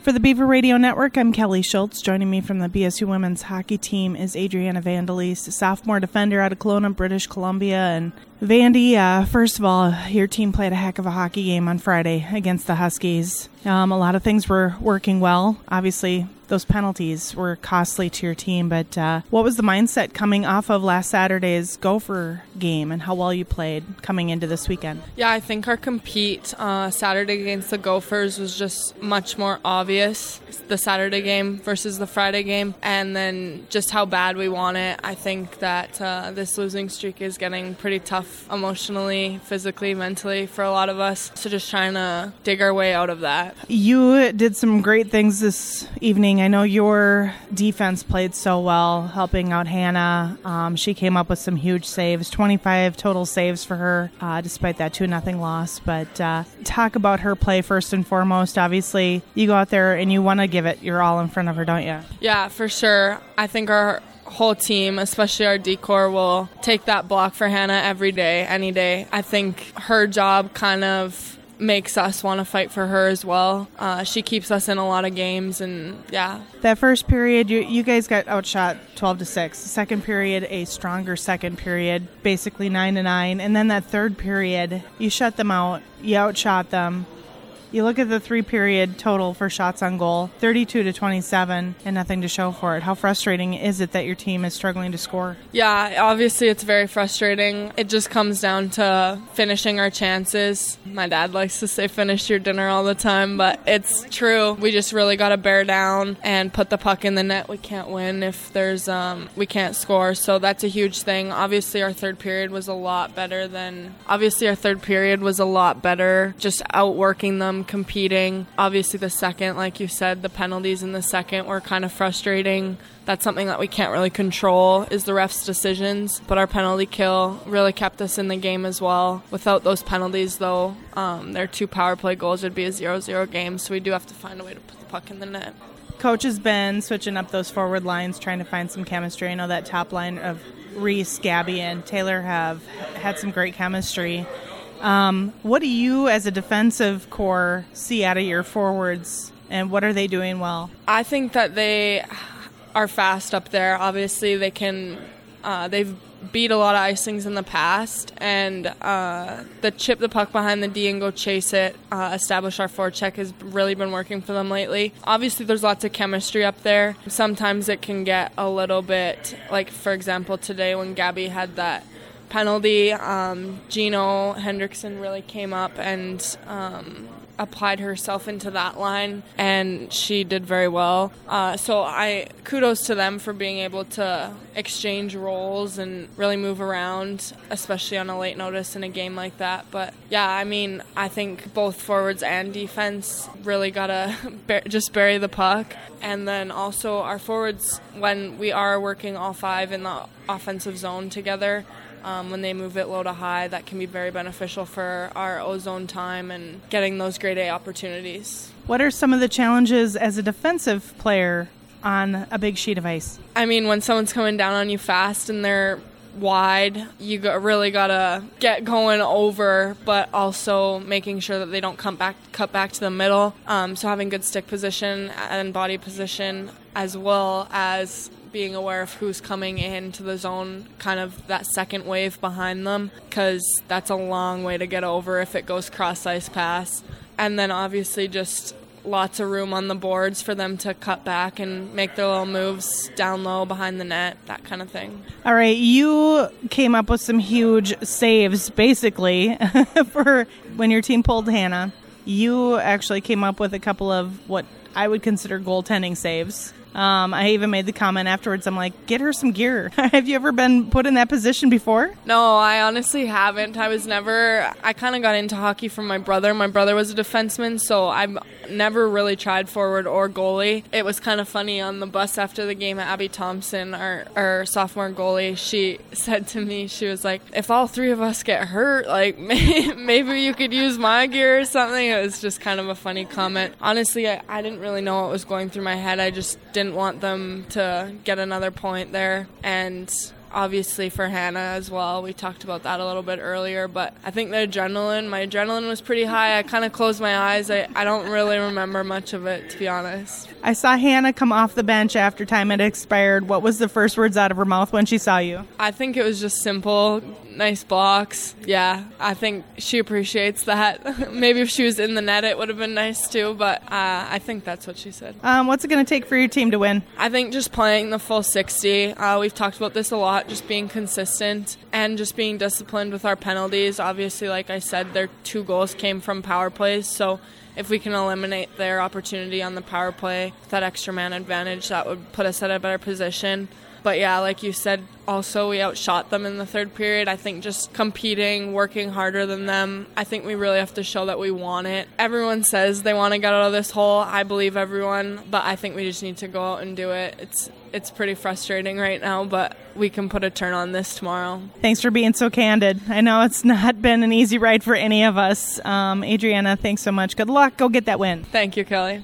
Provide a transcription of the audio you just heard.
For the Beaver Radio Network, I'm Kelly Schultz. Joining me from the BSU women's hockey team is Adriana Vandelise, a sophomore defender out of Kelowna, British Columbia. And Vandy, first of all, your team played a heck of a hockey game on Friday against the Huskies. A lot of things were working well. Obviously, those penalties were costly to your team, but what was the mindset coming off of last Saturday's Gopher game and how well you played coming into this weekend? Yeah, I think our compete Saturday against the Gophers was just much more obvious, the Saturday game versus the Friday game, and then just how bad we want it. I think that this losing streak is getting pretty tough emotionally, physically, mentally for a lot of us, so just trying to dig our way out of that. You did some great things this evening. I know your defense played so well, helping out Hannah. She came up with some huge saves, 25 total saves for her, despite that 2-0 loss. But talk about her play first and foremost. Obviously, you go out there and you want to give it your all in front of her, don't you? Yeah, for sure. I think our whole team, especially our D-Corps, will take that block for Hannah every day, any day. I think her job kind of makes us want to fight for her as well. She keeps us in a lot of games, and yeah. That first period, you guys got outshot 12-6. The second period, a stronger second period, basically 9-9. And then that third period, you shut them out, you outshot them. You look at the 3-period total for shots on goal, 32-27, and nothing to show for it. How frustrating is it that your team is struggling to score? Yeah, obviously it's very frustrating. It just comes down to finishing our chances. My dad likes to say finish your dinner all the time, but it's true. We just really got to bear down and put the puck in the net. We can't win if there's we can't score, so that's a huge thing. Obviously our third period was a lot better, just outworking them, competing. Obviously the second, like you said, the penalties in the second were kind of frustrating. That's something that we can't really control, is the refs' decisions, but our penalty kill really kept us in the game as well. Without those penalties, though, their 2 power play goals would be a 0-0 game, so we do have to find a way to put the puck in the net. Coach has been switching up those forward lines, trying to find some chemistry. I know that top line of Reese, Gabby, and Taylor have had some great chemistry. What do you, as a defensive core, see out of your forwards, and what are they doing well? I think that they are fast up there. Obviously, they can. They've beat a lot of icings in the past, and the chip the puck behind the D and go chase it, establish our forecheck has really been working for them lately. Obviously, there's lots of chemistry up there. Sometimes it can get a little bit, like for example today when Gabby had that penalty, Gino Hendrickson really came up and applied herself into that line, and she did very well. So I kudos to them for being able to exchange roles and really move around, especially on a late notice in a game like that. But yeah, I mean, I think both forwards and defense really gotta just bury the puck. And then also our forwards, when we are working all 5 in the offensive zone together, when they move it low to high, that can be very beneficial for our O-zone time and getting those grade A opportunities. What are some of the challenges as a defensive player on a big sheet of ice? I mean, when someone's coming down on you fast and they're wide, you really gotta get going over, but also making sure that they don't cut back to the middle. So having good stick position and body position, as well as being aware of who's coming into the zone, kind of that second wave behind them, because that's a long way to get over if it goes cross-ice pass. And then obviously just lots of room on the boards for them to cut back and make their little moves down low behind the net, that kind of thing. All right, you came up with some huge saves, basically, for when your team pulled Hannah. You actually came up with a couple of what I would consider goaltending saves. I even made the comment afterwards, I'm like, get her some gear. Have you ever been put in that position before? No, I honestly haven't. I kind of got into hockey from my brother. My brother was a defenseman, so I've never really tried forward or goalie. It was kind of funny on the bus after the game at Abby Thompson, our sophomore goalie. She said to me, she was like, if all 3 of us get hurt, like maybe you could use my gear or something. It was just kind of a funny comment. Honestly, I didn't really know what was going through my head. I just didn't want them to get another point there, and obviously for Hannah as well. We talked about that a little bit earlier, but I think my adrenaline was pretty high. I kind of closed my eyes. I don't really remember much of it, to be honest. I saw Hannah come off the bench after time had expired. What was the first words out of her mouth when she saw you? I think it was just simple, nice blocks. Yeah, I think she appreciates that. Maybe if she was in the net, it would have been nice too, but I think that's what she said. What's it going to take for your team to win? I think just playing the full 60. We've talked about this a lot, just being consistent and just being disciplined with our penalties. Obviously, like I said, their 2 goals came from power plays, so if we can eliminate their opportunity on the power play with that extra man advantage, that would put us at a better position. But yeah, like you said, also we outshot them in the third period. I think just competing, working harder than them, I think we really have to show that we want it. Everyone says they want to get out of this hole. I believe everyone, but I think we just need to go out and do it. It's pretty frustrating right now, but we can put a turn on this tomorrow. Thanks for being so candid. I know it's not been an easy ride for any of us. Adriana, thanks so much. Good luck. Go get that win. Thank you, Kelly.